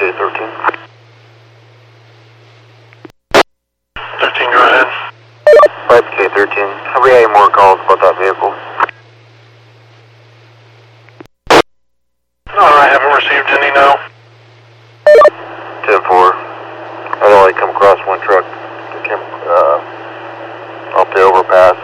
K13. 13, go ahead. 5K13. Have we had any more calls about that vehicle? No, I haven't received any, no. 10-4. I've only come across one truck that came off the overpass.